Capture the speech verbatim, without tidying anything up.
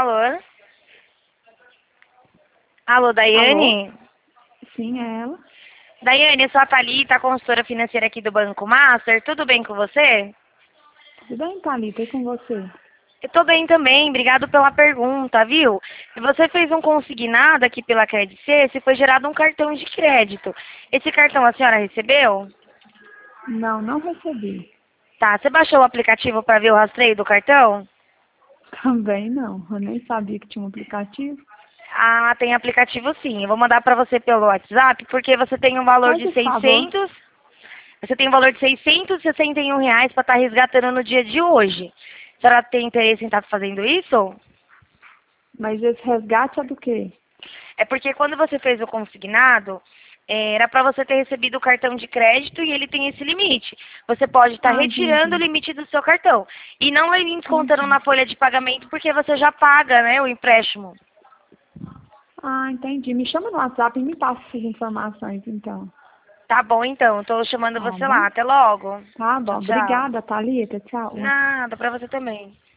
Alô? Alô, Daiane? Alô? Sim, é ela. Daiane, eu sou a Thalita, consultora financeira aqui do Banco Master. Tudo bem com você? Tudo bem, Thalita? E com você? Eu tô bem também, obrigado pela pergunta, viu? E você fez um consignado aqui pela Credit Suisse e foi gerado um cartão de crédito. Esse cartão a senhora recebeu? Não, não recebi. Tá, você baixou o aplicativo para ver o rastreio do cartão? Também não. Eu nem sabia que tinha um aplicativo. Ah, tem aplicativo sim. Eu vou mandar para você pelo WhatsApp, porque você tem um valor Faz de esse favor. seiscentos. Você tem um valor de seiscentos e sessenta e um reais para estar resgatando no dia de hoje. A senhora tem interesse em estar fazendo isso? Mas esse resgate é do quê? É porque quando você fez o consignado, eh, era para você ter recebido o cartão de crédito e ele tem esse limite. Você pode estar Ah, retirando o entendi. limite do seu cartão. E não vai vir descontando Entendi. na folha de pagamento porque você já paga, né, o empréstimo. Ah, entendi. Me chama no WhatsApp e me passa essas informações, então. Tá bom, então. Estou chamando Tá você bom? lá. Até logo. Tá Tchau, bom. tchau. Obrigada, Thalita. Tchau. Nada, para você também.